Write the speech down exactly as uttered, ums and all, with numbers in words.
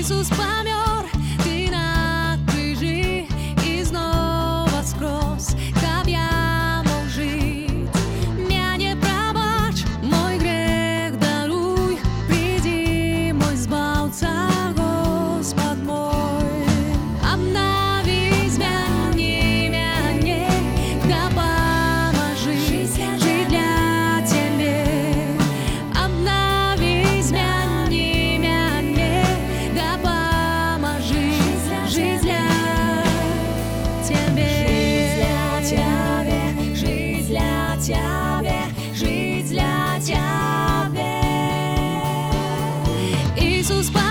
Иисус помер, ты на крыжи, и снова скрозь, как я мог жить. Меня не пробачь, мой грех даруй, приди, мой збавца, Господь мой. Обнови, измени меня, да поможи жить для Тебя. Обнови, измени меня, да поможи жить для Тебя. Жизнь для Тебя, жизнь для Тебя. Иисус.